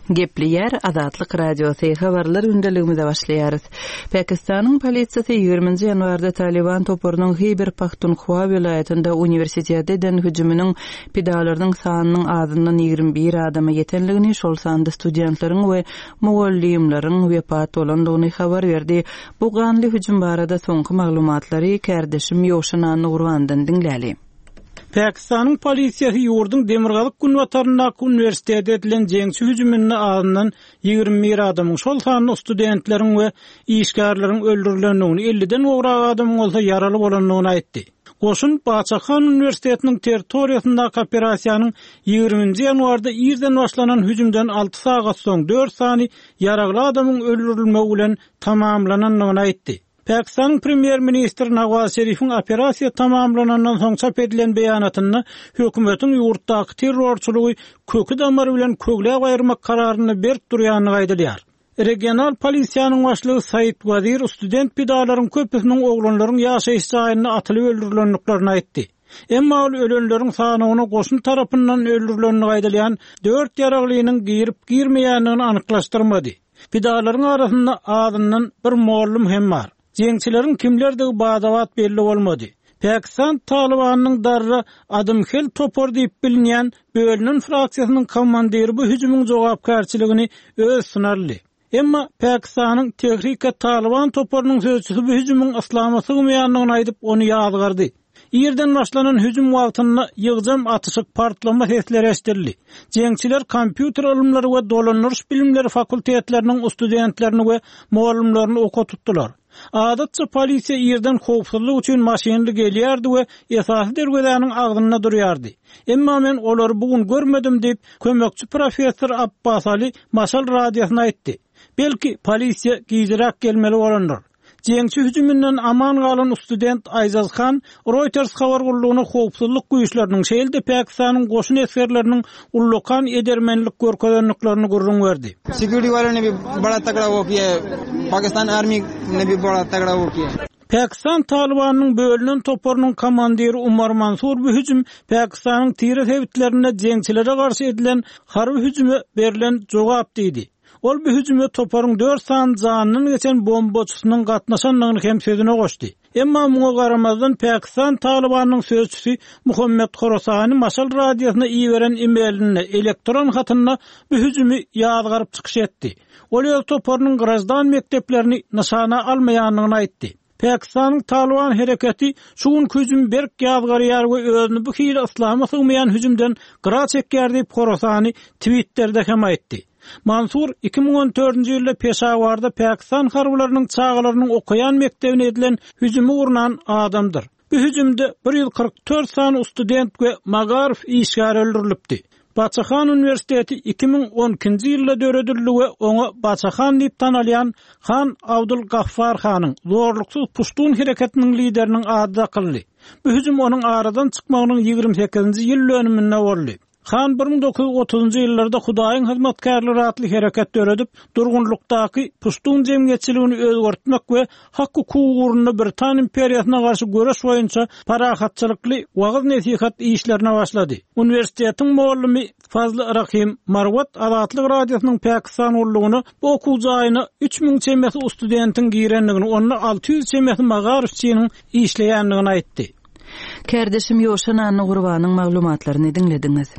Gepli Azatlyk Radiosu habarlar gündeligimize başlaýarys. Pakistanyň polisiýasy 20-nji ýanwarda Taliban toporunyň Hyber Pakhtunkhwa vilayatynda universitete eden hüjümüniň pedagoglarynyň sanynyň azyndan 21 adama ýetenligini, şol sanda studentlaryň we mugallimlaryň wepat bolandygyny habar berdi. Bu ganly hüjüm barada soňky maglumatlary kärdeşim Ýoşan Nurwandan dinläli. Pakistan'ın polisiýasy ýurdun Demirgalyk Günwataryndaky universitete edilen jeňçi hüjümüne azyndan 21 adamyň, şol sanyny studentleriň we işgärleriň öldürilendigini, 50-den ograg adamyň bolsa ýaraly bolandygyny aýtdy. Goşun Baçakan Üniversitetiniň territoriýasyndaky operasiýanyň 20-nji ýanwarda irden başlanan hüjümden 6 sagat soň 4 sany ýaraly adamyň öldürilmegi bilen tamamlananyny aýtdy. Pakistan Premier Minister Nawaz Şerif'in operasiýa tamamlanandan soň çap edilen beýanatyny hökümetiň ýurtdaky terrorçylygy kökü damary bilen kögläp aýyrmak kararyny berip durýanyny aýdylýar. Regional polisiýanyň başlygy Said Wazir student pedagoglaryň köpüsiniň oglanlaryň ýaşaýyş jaýyny atylyp öldürilendiklaryny aýtdy. Emma ol ölenleriň sanyny goşun tarapyndan öldürilendigini aýdylýan 4 ýaraglynyň girip-girmeýändigini anyklaşdyrmady. Pedagoglaryň arasynda adyndan bir muallim hem bar. Jeňçileriň kimlerdigi badawat belli bolmady. Pakistan Talibanynyň darra Adamkhel topor diýip bilinýän bölünen fraksiýasynyň komandiri bu hüjümüň jogapkärçiligini öz sunarly. Emma Pakistanyň Tehrike Taliban toporunyň sözçüsü bu hüjümüň islama sygmaýanlygyny aýdyp onu ýazgardy. Irden başlanan hüjüm wagtynda ýygjam atyşyk partlama sesleri eşdildi. Jeňçiler kompýuter ilmleri we dolanýaryş bilimleri fakultetleriniň studentlerini we muallimlerini oka tutdular. Adatça polisiýa ýerden howpsuzlyk üçin maşynly gelýärdi we esasy derwezanyň agdyna durýardy. Emma men olary bugun görmedim diýip kömekçi professor Abbas Ali Maşal radiosyna aýtdy. Belki polisiýa gizirak gelmeli bolandyr. Jeňçi hüjümünden aman galan student Aýzaz Khan Reuters habar gurulugyna howpsuzlyk güýçleriniň şeýle Pakistanyň goşun eskerleriniň ullukan edermenlik görkezdenliklerini gurrun berdi. Security wale ne bhi bada tagda wo kiya hai. Pakistan army ne bhi bada tagda wo kiya hai. Pakistan Talibanynyň bölünen toporunyň komandiri Umar Mansur bu hüjüm Pakistanyň tire hewitlerine jeňçilere garşy edilen harby hüjüme berilen jogap diýdi. Ol bu hüjüme toporuň 4 san janyny geçen bombaçysynyň gatnaşanlygyny hem sözüne goşdy. Emma muňa garamazdan Pakistan Talibanynyň sözçüsi Muhammed Khorasani Maşal radiosyna iýeren emailinde elektron hatyna bu hüjümi ýazgaryp çykyş etdi. Ol ýol toporunyň grazdan mekdeplerini nişana almaýanlygyny aýtdy. Pakistanyň Taliban hereketi şuň hüjüm berk ýazgarýar we özüni bu hili islama sygmaýan hüjümden gyra çekýär diýip Khorasani Twitter'de hem aýtdy. Mansur 2014-nji ýylda Peşawarda Pakistan harbylarynyň çağalarynyň okaýan mektebine edilen hüjümi urnan adamdyr. Bu hüjümde 144 sany student we magarif işgär öldürilipdi. Baçakan Üniversiteti 2012-nji ýylda döredildi we oňa Baçakan diýip tanalýan Han Abdul Gaffar hanyň zorluksyz Puştun hereketiniň lideriniň ady dakyldy. Bu hüjüm onuň aradan çykmagynyň 28-nji ýyl dönümine boldy. Han 1930-njy ýyllarda Hudaýyň hyzmatkarlary atly hereket döredip, durgunlukdaky Puştun jemgyýetçiligini özgertmek we hak hukuky ugrunda Britan imperiýasyna garşy göreş boýunça parahatçylykly wagyz nesihat işlerine başlady. Universitetiň muallimi Fazly Rahim Marwat Azatlyk radiosynyň Pakistan urlugyny bu okul jaýyna 3000 çemesi studentin girenligini, onda 600 çemesi magarifçiniň işleýänligini aýtdy. Kärdeşim Ýoşan Nurwanyň maglumatlaryny dinlediňiz.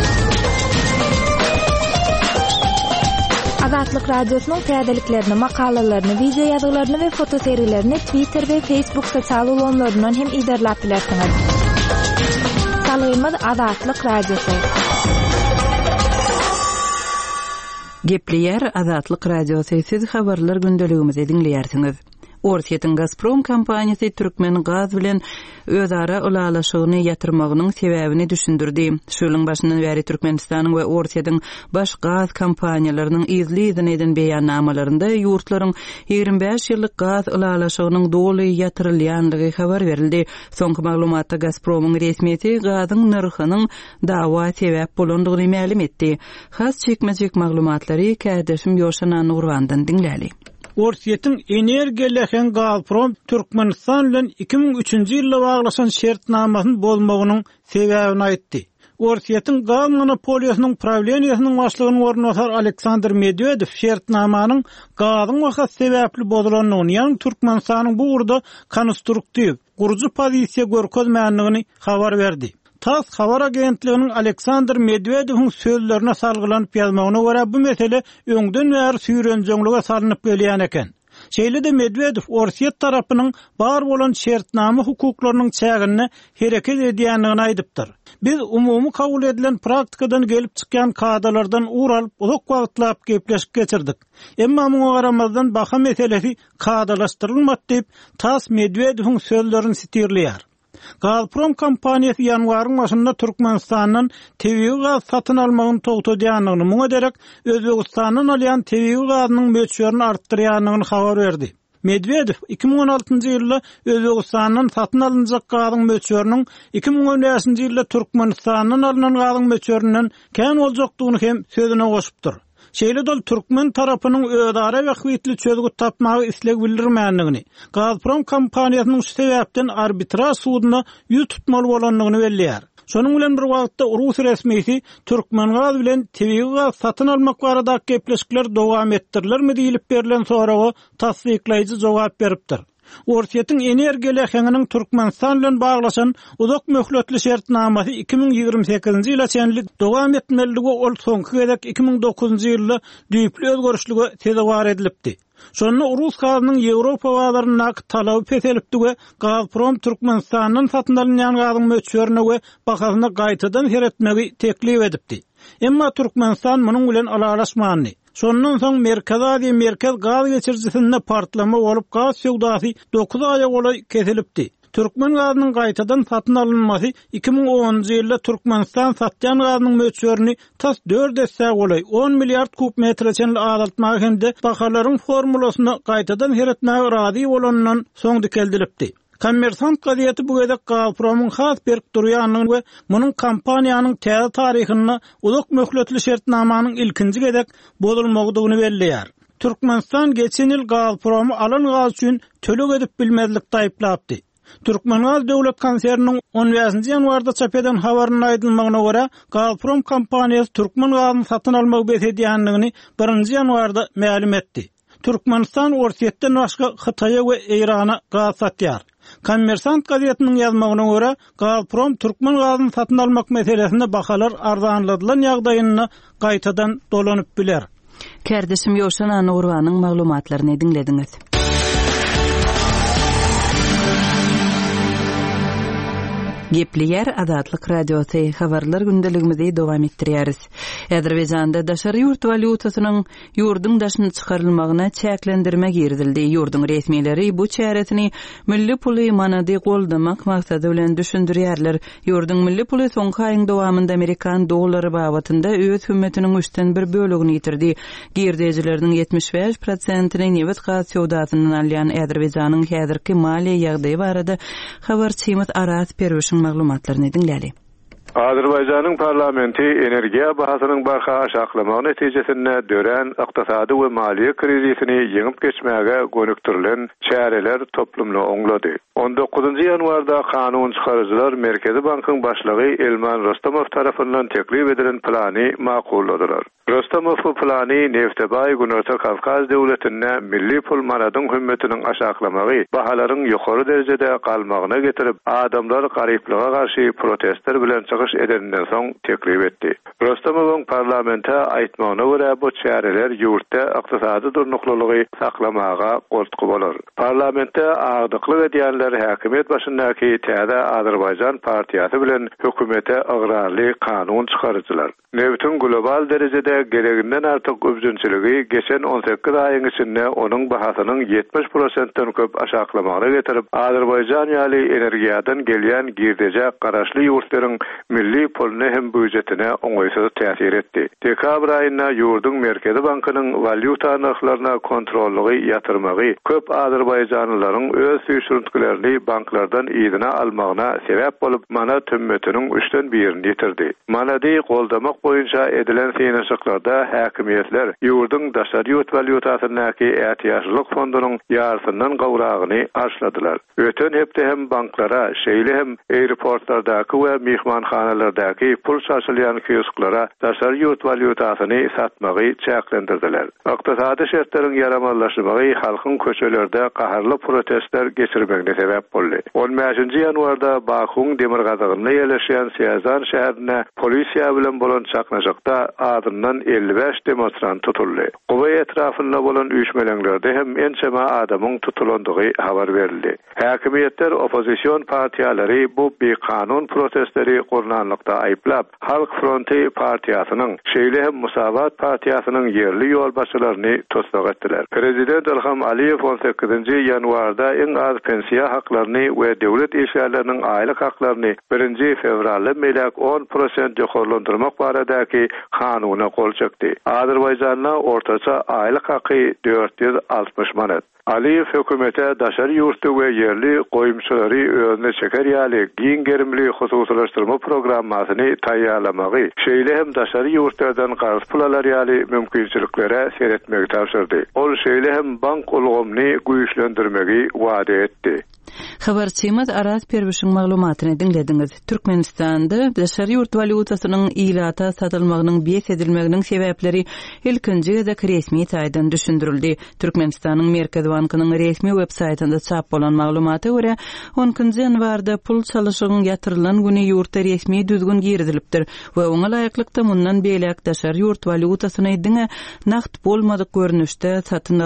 Azatlyk radiosynyň täzeliklerini, makalalaryny, video ýazgylaryny we foto seriýlerini Twitter we Facebook sosial ulanlaryndan hem izlerläp bilersiňiz. Salaýymyz Azatlyk radiosu. Gepli Azatlyk radiosu siz habarlar gündeligimizi dinleýärsiňiz. Orsiýetiň Gazprom kompaniýasy Türkmen gaz bilen özara ulalaşygyny ýatyrmagynyň sebäbini düşündirdi. Şulyň başyndan bäri Türkmenistanyň we Orsiýetiň baş gaz kompaniýalarynyň izleden eden beýannamalарында ýurtlaryň 25 ýyllyk gaz ulalaşygynyň doly ýatyrylýanlygy habar berildi. Soňky maglumatda Gazpromyň resmiýeti gazyň narhynyň dawa sebäp bolandygyny ma'lum etdi. Has çekmejek maglumatlary kärdeşim Ýoşan Nurwandan dinläli. Orsiýetiň energiýaleken Gazprom Türkmenistan bilen 2003-nji ýylda baglaşan şertnamasyň bolmagynyň sebäbini aýtdy. Orsiýetin gaz monopoliýasynyň problematiýasynyň başlygyny ornatar Aleksandr Medvedew şertnamanyň gazyň wagt sebäpli bolanyny, ýani Türkmenistanyň bu urda konstruktiw, gurucu pozisiýa görkezmänligini habar berdi. TASS habar agentliginiň Aleksandr Medvedewiň sözlerine salgylanyp ýazmagyna görä bu mesele öňden bäri süýrenjeňlige salanyp gelýän eken. Şeýle-de Medvedew Orsiýet tarapynyň bar bolan şertnama hukuklarynyň çägini hereket edýändigini aýdypdyr. Biz umumy kabul edilen praktikadan gelip çykýan kadalardan ural uzak wagtlap gepleşip geçirdik. Emma muňa garamazdan baha meselesi kadalaşdyrylmady diýip TASS Medvedewiň sözlerini sitirleýär. Gazprom kompaniýasy ýanwaryň başynda Türkmenistanyň tebii gaz satyn almagyny togtadýanyny, muňa derek Özbegistanyň alýan tebii gazynyň möçberini artdyrýanyny habar berdi. Medvedew 2016-njy ýylda Özbegistanyň satyn alınjak gazyň möçberiniň 2015-nji ýylda Türkmenistanyň alynan gazyň möçberinden kän boljakdygyny hem sözüne goşupdyr. Şeýle dol Türkmen tarapynyň ödara we hüýetli çözgü tapmagy isleg bildirmänligini, Gazprom kompaniýasynyň şu sebäpden arbitraj sudyna ýüz tutmaly bolanlygyny belliýär. Şonuň bilen bir wagtda Rus resmiýeti Türkmengaz bilen tebii gaz satyn almak barada gepleşikler dowam etdirilirmi diýilip berilen soraga tasdikleýici jogap beripdir. Orsiýetiň energiýa heňiniň Türkmenistan bilen baglaşan uzak möhletli şertnamasy 2028-nji ýyla çenli dowam etmeligi ol soňky gezek 2009-njy ýylda düýpli özgörüşlige tezewar edilipdi. Şonu Rus gazynyň Ýewropa bazaryna talaby peselipdi we Gazprom Türkmenistanyň satyn alynýan gazyň möçberine we bahasyny gaýtadan seretmegi teklip edipdi. Emma Türkmenistan munyň bilen alalaşmany. Şondan soň Merkez gaz geçirjisinde partlama bolup gaz söwdasy 9 aýa golay kesilipdi. Türkmen gazynyň gaýtadan satyn alınmasy 2010-njy ýylda Türkmenistan satýan gazynyň möçberini tas 4 desse golay 10 milliard kub metre çenli azaltmagy hemde bahalaryň formulasyny gaýtadan seretmäge razy bolanyndan soň dikeldilipdi. Kommersant gaziýeti bu gezek Gazpromyň has berip durýanyny we munyň kompaniýanyň täze taryhyny uzak möhletli şertnamanyň ilkinji gezek bozulmagydygyny belliýär. Türkmenistan geçen ýyl Gazpromy alan gaz üçin tölek edip bilmezlikde aýplapdy. Türkmengaz döwlet konserniniň 15-nji ýanwarda çap eden habaryna aýdylmagyna görä, Gazprom kompaniýasy Türkmengazyny satyn almak besedýändigini 1-nji ýanwarda ma'lum etdi. Türkmenistan Orsiýetden başga Hytaýa we Eýrana gaz satýar. Kommersant gaziýetiniň ýazmagyna görä, Gazprom Türkmen gazyny satyn almak meselesinde bahalar arzanladylan ýagdaýyny gaýtadan dolanyp biler. Kärdeşim Ýowşan Anurwanyň maglumatlaryny dinlediňiz. Gepleýär Azatlyk radiosy habarlar gündeligimizi dowam etdirýäris. Azerbaýjanda daşary ýurt valutasynyň ýurdun daşyny çykarylmagyna çäklendirme girdildi. Ýurdun resmiýetleri bu çäresini milli puly manady goldamak maksady bilen düşündirýärler. Ýurdun milli puly soňky aýyň dowamında Amerikan dollary babatynda öz hümmetiniň üçten bir bölegini ýitirdi. Girdejileriniň 75%-ni newet gaz söwdasynyň alýan Azerbaýjanyň häzirki maliýe ýagdaýy barada habarçymyz Aras Perwişiň maglumatlaryny dinläli. Azerbaýjanyň parlamenti energiýa bahasynyň barha aşaklamagy netijesinde dören ykdysady we maliýe krizisini ýeňip geçmäge gönüktirilen çäreler toplumly oňlady. 19-njy ýanwarda kanun çykarjylar Merkezi Bankyň başlygy Elman Rostomow tarapyndan teklip edilen plany makulladylar. Rostomow bu plany Neftebay Günorta Kavkaz döwletine milli pul manadyň hümmetiniň aşaklamagy, bahalaryň ýokary derejede galmagyna getirip, adamlar garyplyga garşy protestler bilen çykyş edenden soň teklip etdi. Rostomowyň parlamentde aýtmagyna görä bu çäreler ýurtda ykdysady durnuklygy saklamaga gortky bolar. Parlamentde agdyklyk edýänler häkimet başyndaky täze Azerbaýjan partiýasy bilen hökümete agrarly kanun çykarjylar. Newtün global derejede gereginden artyk öpjünçiligi geçen 18 aýyň içinde onuň bahasynyň 70%-den köp aşaklamagyna getirip, Azerbaýjan ýaly energiýadan gelýän girdeje garaşly ýurtlaryň milli puluny hem büdjetine oňaýsız täsir etdi. Dekabr aýynda ýurdun Merkezi Bankynyň valyuta narhlaryna kontrollygy ýatyrmagy köp Azerbaýjanlylaryň öz süýşürtüklerini banklardan ýygyna almagyna sebäp bolup, mana tümmetiniň 3den 1-ni ýitirdi. Manady goldamak boýunça edilen synanyşyk wagtlarda häkimiýetler ýurdun daşary ýurt valyutasynyňky ähtiýaçlyk fondunyň ýarşyndan gowragyny arşladylar. Öten hepde hem banklara, şeýle hem aeroportlardaky we mihmanhanalardaky pul saçylýan kiosklara daşary ýurt valyutasyny satmagy çäklendirdiler. Ykdysady şertlerin ýaramanlaşmagy halkyň köçelerde gaharly protestler geçirmegine sebäp boldy. 15-nji ýanwarda Bakuň demirgazygyna ýerleşýän Siyazan şäherine polisiýa bilen bolan çaknaşykda adından 55 demonstrant tutuldy. Gowa etrafynda bolan üýşmeleňlerde hem ençeme adamyň tutulandygy habar berildi. Häkimiýetler opozisiýon partiýalary bu bekanun protestleri gurnanlykda aýplap, Halk Fronty partiýasynyň, şeýle hem Musawat partiýasynyň ýerli ýolbaşçylaryny tostak etdiler. Prezident Ilham Aliýew 18-nji ýanwarda iň az pensiýa haklaryny we döwlet işgärleriniň aýlyk haklaryny 1-nji fevralda melek 10% ýokarlandyrmak baradaky kanuny gol çekdi. Azerbaýjanda ortaça aýlyk haky 460 manat. Aliýew hökümete daşary ýurtdy we ýerli goýumçylary özüne çeker ýaly giň gerimli hususlaşdyrma programmasyny taýýarlamagy, şeýle hem daşary ýurtlardan garşy pul alar ýaly mümkinçiliklere seretmegi tapşyrdy. Ol şeýle hem bank ulgamyny güýçlendirmegi wada etdi. Habarçymyz Aras Perwişiň maglumatyny dinlediňiz. Türkmenistanda daşary ýurt valyutasynyň ilata satylmagynyň beýes edilmeginiň sebäpleri ilkinji gezek resmi taýdan düşündirildi. Türkmenistanyň Merkez Bankynyň resmi web-saýtynda çap bolan maglumata görä 10-njy ýanwarda pul çalyşygyň ýatyrylan güni ýurtda resmi düzgün girdilipdir we oňa laýyklykda mundan beýlek daşary ýurt valyutasyny diňe naqd bolmadyk görnüşde satyn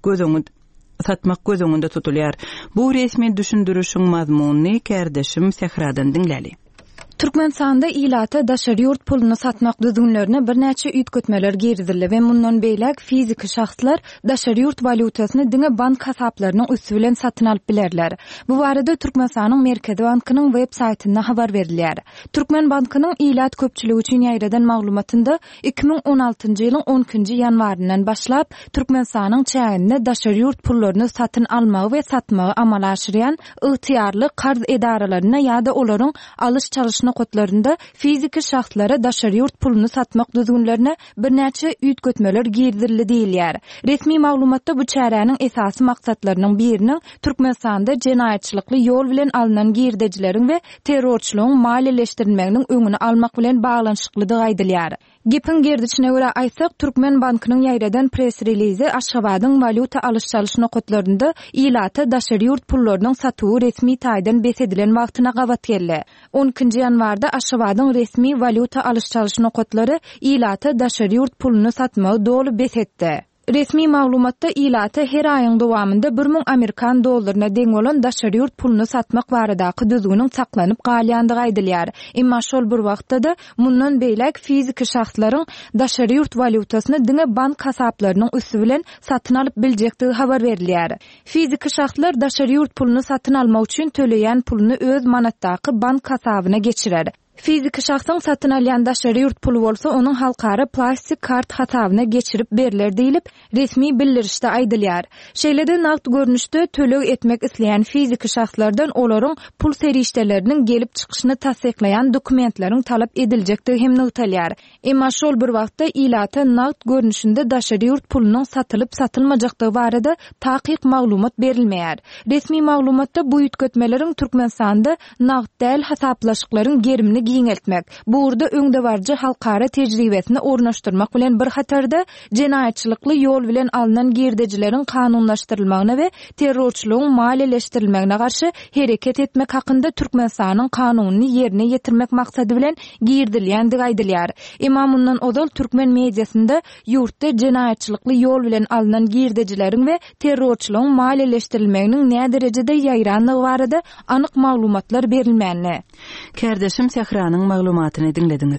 satmak göz öňünde tutulýar. Bu resmi düşündürüşiň mazmuny Kerdeşim Sehradan dinläli. Türkmenistanda ilata daşary ýurt puluny satmak düzgünlerine bir näçe üýtgetmeler girdildi we mundan beýlek fiziki şahslar daşary ýurt valyutasyny diňe bank hasaplarynyň üstü bilen satyn alyp bilerler. Bu barada Türkmenistanyň Merkez Bankynyň web-saýtynda habar berilýär. Türkmen Bankynyň ilat köpçüligi üçin ýaýradan maglumatynda 2016-njy ýylyň 10-njy ýanwaryndan başlap Türkmenistanyň çäginde daşary ýurt pullaryny satyn almagy we satmagy amala aşyrýan ygtyýarly qarz edaralaryna ýa-da olaryň alyş çalyş nokotlarında fiziki şahslara daşary ýurt puluny satmak düzgünlerine bir näçe üýtgetmeler girdildi diýilýär. Resmi maglumatda bu çäräniň esasy maksatlarynyň biriniň Türkmenistanda jenaýatçylykly ýol bilen alynan girdejileriň we terrorçylygyň maliýeleşdirilmeginiň öňüni almak bilen baglanşyklydygy aýdylýar. Gepin gerdiçine göre aýsak, Türkmen Bankynyň ýaýradan press release Aşgabatyň valyuta alyş-çalyş nokotlarynda ilata daşary ýurt pullarynyň satywy resmi taýdan besedilen wagtyna gabat geldi. 10-njy ýanwarda Aşgabatyň resmi valyuta alyş-çalyş nokotlary ilata daşary ýurt puluny satmagy dolu besetdi. Resmi maglumatda ilata her aýyň dowamında 1000 Amerikan dollaryna deň bolan daşary ýurt puluny satmak baradaky düzgüniň saklanyp galýandygy aýdylýar. Emma şol bir wagtda da mundan beýlek fiziki şahslaryň daşary ýurt valyutasyny diňe bank hasaplarynyň üstü bilen satyn alyp biljektigi habar berilýär. Fiziki şahslar daşary ýurt puluny satyn almak üçin töleýän puluny öz manatdaky bank hasabyna geçirer. Fiziki şahsyň satyn alýan daşary ýurt pulu bolsa, onuň halkara plastik kart hasabyna geçirip beriler diýilip resmi bildirişde aýdylýar. Şeýlede naqd görnüşde töleg etmek isleýän fiziki şahslardan olaryň pul serişdeleriniň gelip çykyşyny tasdiklaýan dokumentleriň talap ediljekdigi hem nöwtalýar. Emma şol bir wagtda ilata naqd görnüşinde daşary ýurt pulunyň satylyp satylmajakdygy barada takyk maglumat berilmeýär. Resmi maglumatda bu üýtgetmeleriň Türkmenistanda naqd däl hasaplaşyklaryň gerimini giňeltmek, bu urda öňde barjy halkara tejribesini ornaşdyrmak bilen bir hatarda jenaýatçylykly ýol bilen alynan girdejileriň kanunlaşdyrylmagyna we terrorçylygyň maliýeleşdirilmegine garşy hereket etmek hakynda Türkmenistanyň kanunyny ýerine ýetirmek maksady bilen girdilýändigi aýdylýar. Emma mundan odal türkmen mediasynda ýurtda jenaýatçylykly ýol bilen alynan girdejileriň we terrorçylygyň maliýeleşdirilmeginiň näme derejede ýaýranlygy barada anyk maglumatlar berilmänli. Kerdeşim Sehranyň maglumatyny dinlediňiz.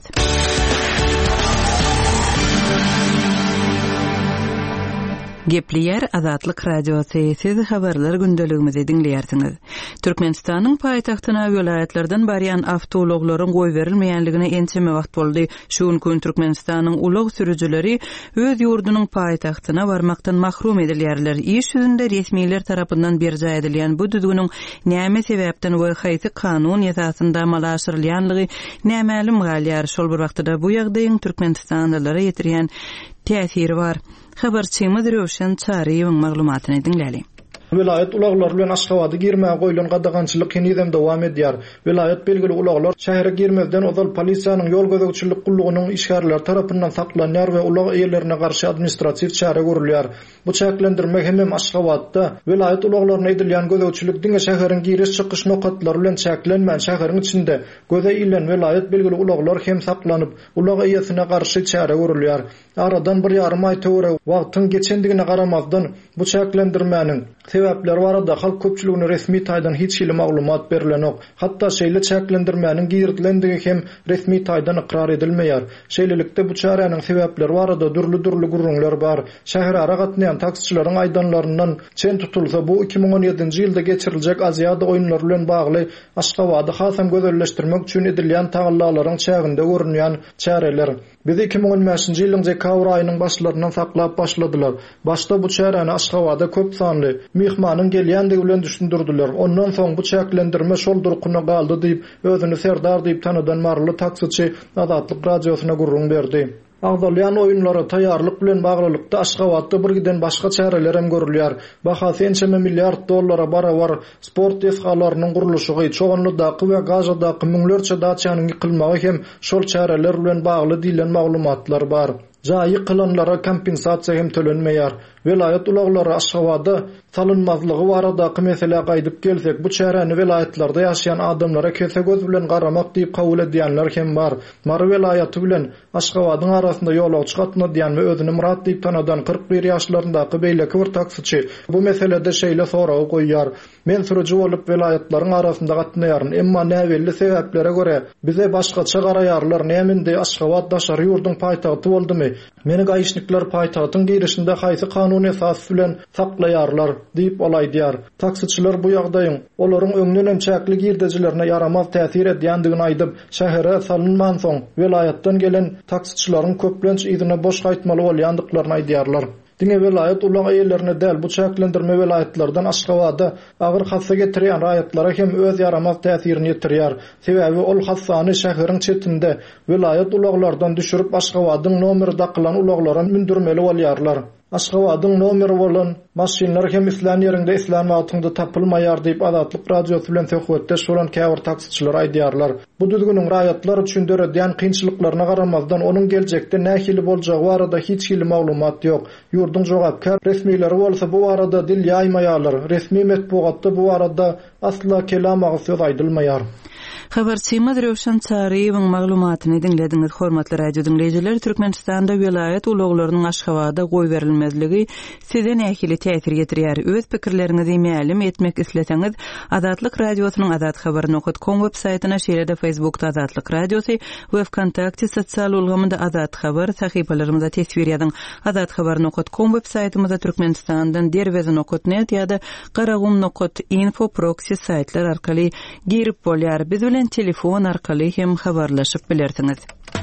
Gepliyer Azatlyk Radiosu siz habarlar gündeligimizi dinleýärsiňiz. Türkmenistanyň paýtagtyna welaýatlardan barýan awtologlaryň goý berilmeýänligine ençeme wagt boldy. Şuň gün Türkmenistanyň ulug sürüjileri öz ýurdunyň paýtagtyna barmakdan mahrum edilýärler. Iş ýüzünde resmiýetler tarapyndan berja edilýän bu düzgüniň näme sebäpden we haýsy kanun ýasasynda malaşdyrylýanlygy nämälim galýar. Şol bir wagtda bu ýagdaýyň Türkmenistanlylara ýetirýän täsiri bar. Habarçymyz Röşen Çaryýewiň maglumatyny dinläli. Vilayet ulaglar bilen Aşgabatda girmäge goýulan gadagançylyk hinidem dowam edýär. Vilayet belgili ulaglar şähere girmezden ozal polisiýanyň ýol gözegçilik gullugynyň işgärler tarapyndan saklanýar we ulag eýerlerine garşy administrativ çäre görülýär. Bu çäklendirme hem Aşgabatda vilayet ulaglaryna edilýän gözegçilik diňe şäheriň giriş çykyş nokatlary bilen çäklenmän şäheriň içinde göze ilen vilayet belgili ulaglar hem saklanyp ulag eýesine garşy çäre görülýär. Aradan 1,5 aý töwere wagtyň geçendigine garamazdan bu çäklendirmäniň sebäpleri barada halk köpçüligine resmi taýdan hiç hili maglumat berilenok. Hatda şeýle çäklendirmäniň girdilendigi hem resmi taýdan ikrar edilmeýär. Şeýlelikde bu çärenin sebäpleri barada dürli gurrunlar bar. Şäher ara gatnaýan taksiçilaryň aýdanlaryndan çen tutulsa bu 2017-nji ýylda geçiriljek Aziýada oýunlary bilen bagly Aşgabatda hasam gözelleşdirmek üçin edilýän tagallalaryň çäginde görünýän çäreler. Biz 2015-nji ýylyň dekabr aýynyň başlaryndan saklap başladylar. Başda bu çäreni Aşgabatda köp sanly mihmanyň gelýändigi bilen düşündirdiler. Ondan soň bu çäklendirme şol durkuny galdy diýip özüni serdar diýip tanadan marly taksiçi Azatlyk Radiosyna gurrun berdi. Agdalyan oýunlara taýýarlyk bilen baglylykda Aşgabatda bir giden başga çäreler hem görülýär. Bahasy ençeme milliard dollara barabar sport eskalarynyň gurulşygy, çoğunlukdaky we gazadaky müňlerçe daçanyň ýykylmagy hem şol çäreler bilen bagly diýilen maglumatlar bar. Jaýy kılanlara kompensasiýa hem tölenmeýär. Vilayet ulaglary Aşgabatda salynmazlygy baradaky mesele gaýdyp gelsek, bu çäreni vilayetlarda ýaşaýan adamlara kese göz bilen garamak diýip kabul edýänler hem bar. Mary vilayaty bilen Aşgabatyň arasynda ýolagçy gatnaýan we özüni murat diýip tanadan 41 ýaşlaryndaky beýleki bir taksiçi bu meselede şeýle soragy goýýar. Men sürüji bolup vilayetlaryň arasynda gatnaýaryn, emma näwelli sebäplere görä bize başgaça garaýarlar. Nämendi Aşgabat daşary ýurdun paýtagty boldymy? Meni gaýşnikler paýtagtyň girişinde haýsy kanun esasy bilen saklaýarlar diýip olaýdýar. Taksiçiler bu ýagdaýyň olaryň öňünden hem çäkli girdejilerine ýaramaz täsir edýändigini aýdyp, şähere salynman soň vilayetden gelen taksiçilaryň köplenç ýygyna boş gaýtmaly bolýandyklaryny aýdýarlar. Diňe vilayet ulag eýerlerine däl bu çäklendirme vilayetlerden Aşgabatda agyr hassa getirýän raýatlara hem öz ýaramaz täsirini ýetirýär. Sebäbi ol hassany şäheriň çetinde vilayet ulaglardan düşürip Aşgabatyň nomeri dakylan ulaglara mündürmeli bolýarlar. Aşgabatyň nomeri bolan maşinlar hem islan ýerinde islan wagtynda tapylmaýar diýip Azatlyk Radiosu bilen söhbetde şolan käbir taksiçiler aýdýarlar. Bu düzgüniň raýatlar üçin döredýän kynçylyklaryna garamazdan onuň geljekde nähili boljagy barada hiç hili maglumat ýok. Ýurdun jogapkar resmiýetleri bolsa bu arada dil ýaýmaýarlar. Resmi metbuatda bu arada asla kelam agysyz aýdylmaýar. Habarçymyz Röşen Çaryýewiň maglumatyny dinlediňiz. Hormatly radio dinleýijiler, Türkmenistanda vilayet ulaglarynyň Aşgabatda goý berilmezligi size nähili täsir getirýär. Öz pikirleriňizi mälim etmek isleseňiz, Azatlyk Radiosynyň azathabar.com websaýtyna şeýle-de Facebookda Azatlyk Radiosu we Wkontakte sosial ulgamynda Azat Habar sahypalarymyza tesbir ýazyň. Azathabar.com websaýtymyzda Türkmenistandan derwezi.net ýa-da garagum.info proxy saýtlar arkaly girip bolýar. Biz bilen telefon arkaly hem habarlaşyp bilersiňiz.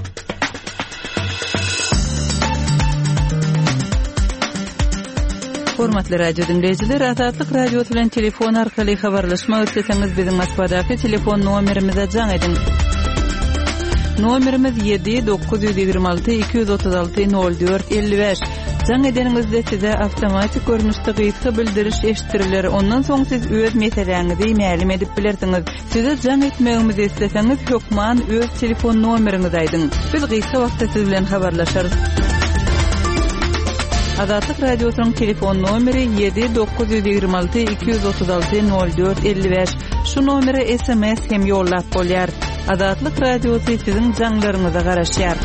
Hormatly radio dinleýijiler, Azatlyk Radiosu bilen telefon arkaly habarlaşmak isleseňiz biziň Moskvadaky telefon nomerimize jaň ediň. Nomerimiz 7-926-236-04-55. Jaň edeningizde size awtomatik görnüşde gyýytgy bildiriş eşitdiriler. Ondan soň siz öz meseleňizi mälim edip bilersiňiz. Size jaň etmegimizi isleseňiz, hökman öz telefon nomeriňizi aýdyň. Biz gyýytgy wagtda siz bilen habarlaşarys. Azatlyk Radiosynyň telefon nomeri 7-926-236-04-55. Şu nomere SMS hem ýollap bolýar. Azatlyk Radiosy siziň jaňlaryňyza garaşýar.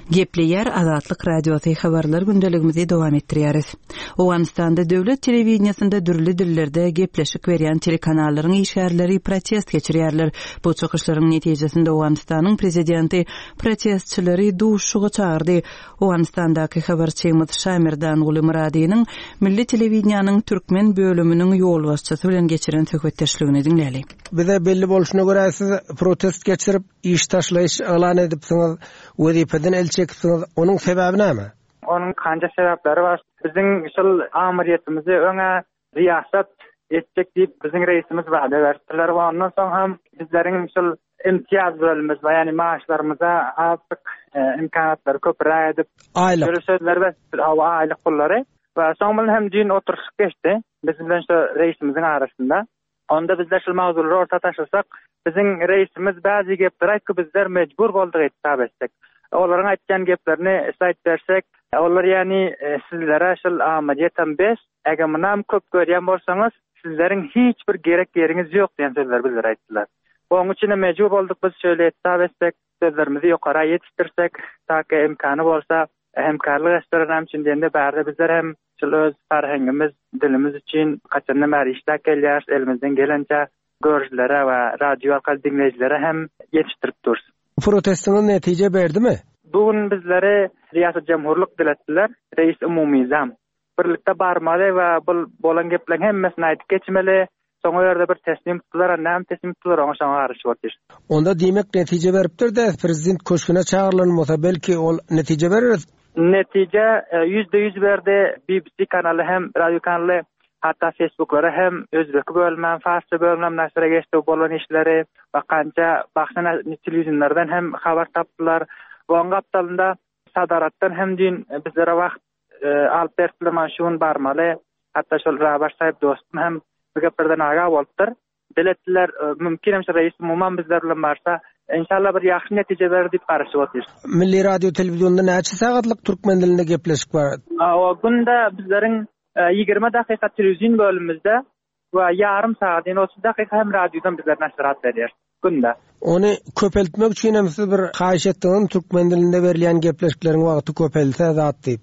Gepleyer Azatlyk Radiosu habarlar gündeligimizi dowam etdirýäris. Owganistanda döwlet telewizionyasynda dürli dillerde gepleşik berýän telekanallaryň işgärleri protest geçirýärler. Bu çykyşlaryň netijesinde Owganistanyň prezidenti protestçileri duşuga çağırdy. Owganistandaky habarçymyz Şamirdan Uly Muradynyň milli telewizionyanyň türkmen bölüminiň ýol başçysy bilen geçiren söhbetdeşligini dinläli. Bize belli bolşuna görä siz protest geçirip iş taşlaýyş elan edipsiňiz, wezipeden elçekipsiňiz. Onuň sebebi näme? Onun kanca sebepleri var. Bizim şol amiriyetimizi öňe riyasat etjek diýip bizim reisimiz wada berdiler. Ondan soň hem bizleriň şol imtiyaz bölümimiz we ýani maaşlarymyza azlyk imkanatlary köpüräk edip aýlyk sözler we aýlyk pullary we soň bilen hem jyn oturuş geçdi. Biz bilen şu reisimiziň arasynda. Onda bizler şol mawzulary orta taşysak, bizim reisimiz bäzi gepler aýtdy, bizler mejbur boldyk etap etsek. Olaryň aýtgan geplerini islat bersek, olar ýani sizlere şol amaliýetem bes, eger munam köp görýän bolsaňyz, sizleriň hiç bir gerek ýeriňiz ýok diýen sözler bizler aýtdylar. Onuň üçin mejbur boldyk biz şöyle etap etsek, sözlerimizi ýokara ýetişdirsek, taky imkany bolsa, hemkarlyk restoran üçin diýende bärde bizler hem şol öz farhangimiz, dilimiz üçin gaçandan bäri işler gelýär, elimizden gelençe görüşlere we radio arkaly dinleýijilere hem ýetişdirip durýar. Protestiňiz netije berdimi? Bugün bizleri Riyasat Jamhurlyk diletdiler, reis umumyzam. Birlikde barmaly we bul bolan geplerin hemmesini aýdyp geçmeli. Soňa ýerde bir teslim tutdular, näme teslim tutdular, oňa şoňa garşy bolýar. Onda diýmek netije beripdir-de, prezident köşküne çağırylmasa belki ol netije berer. Netije %100 berdi. BBC kanaly hem radio kanaly, hatta Facebooklary hem özbek bölmem, farsça bölmem näsere geçdi bolan işleri we kança baxsana telewizionylardan hem habar tapdylar. Oň gapdalynda sadaratdan hem din bizlere wagt alyp berdiler, şuň barmaly. Hatta şol Rabar sahyp dostum hem bu geplerden aga bolupdyr. Diletdiler, mümkin hem reis umumyň bizler bilen barsa, inşallah bir ýaxşy netije berer diýip garaşy bolýar. Milli radio telewizionyna näçe sagatlyk türkmen dilinde gepleşik bar? O günde bizleriň 20 dakika televizyon bölümümüzde ve yarım saat, yani 30 dakika hem radyodan bizler näşrat berýär günde. Onu köpeltmek üçin hem siz bir haýyş etdiňiz, türkmen dilinde berilýän gepleşikleriň wagty köpelse zat diýip.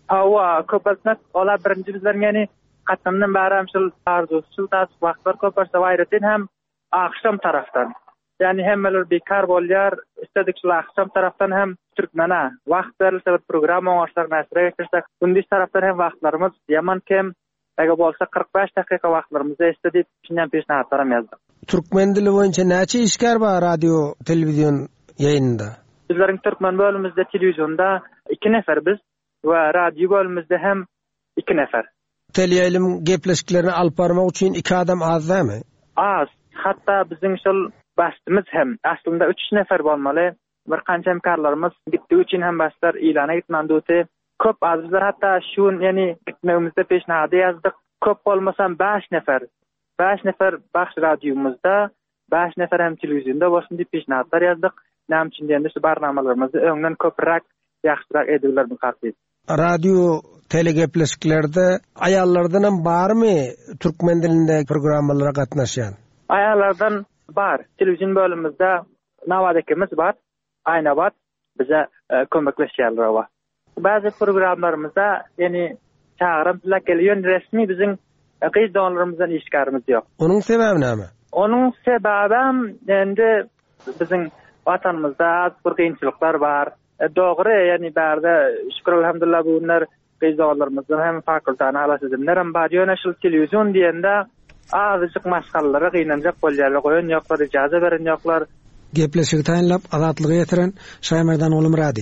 Awa köpeltmek ola birinji bizleriň ýani gatnamdan bäri hem şol arzusyl tas wagtlar köperse waýratyn hem akşam taraftan. Yani hemmeler bekar bolýar, istedik şol akşam taraftan hem türkmene wagt berilse bir program oňarsak näsere geçirsek, gündüz taraftan hem wagtlarymız ýaman kem, eger bolsa 45 dakika wagtlarymyzy istedik, şundan peşnahatlaram ýazdyk. Türkmen dili boýunça näçe işgär bar radio, telewizyon ýayynynda? Bizleriň türkmen bölümimizde telewizyonda 2 nefer biz we radio bölümimizde hem 2 nefer. Teleýilim gepleşiklerini alyp barmak üçin 2 adam azdamy? Az. Hatta biziň şol başlymyz hem aslında 3 nefer bolmaly. Bir kança hemkarlarymız gitdiği için hem başlar ilana gitmandyty. Köp azlar hatta şuň ýani gitmegimizde peşnahady ýazdyk. Köp bolmasam 5 nefer. 5 nefer baş radiomuzda, 5 nefer hem telewizyonda bolsun diýip peşnahadlar ýazdyk. Näme üçin diýende şu barnamalarymyzy öňden köprak ýaxşyrak edýärler bu hakda. Radio telegepleşiklerde aýallardan hem barmy türkmen dilinde programmalara gatnaşýan? Aýallardan bar. Telewizyon bölümümizde Nawadakymiz bar. Aýnabat bize kömekleşýärler wa. Bazı programlarymızda ýani çağırym bilen gelýän resmi biziň gyýdanlarymyzdan işgärimiz ýok. Onuň sebebi näme? Onuň sebebi endi biziň watanymyzda bir gynçylyklar bar. Dogry, ýani bärde şükür elhamdülillah bu günler gyýdanlarymyzdan hem fakultany alasydymlar hem bar ýöne şol telewizyon diýende azıcık maşgallara gynanjak bolýarlar, goýan ýoklar, ijaza beren ýoklar. Gepleşik taýinlap azatlygy ýetiren Şaýmerdan Uly Murady.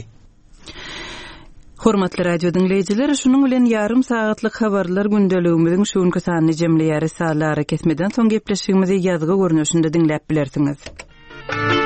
Hormatly radio dinleýijiler, şunuň bilen yarım saatlyk habarlar gündeligimiziň şuňky sanyny jemleýäris, saatlara kesmeden soň gepleşigimizi ýazgy görnüşinde dinläp bilersiňiz.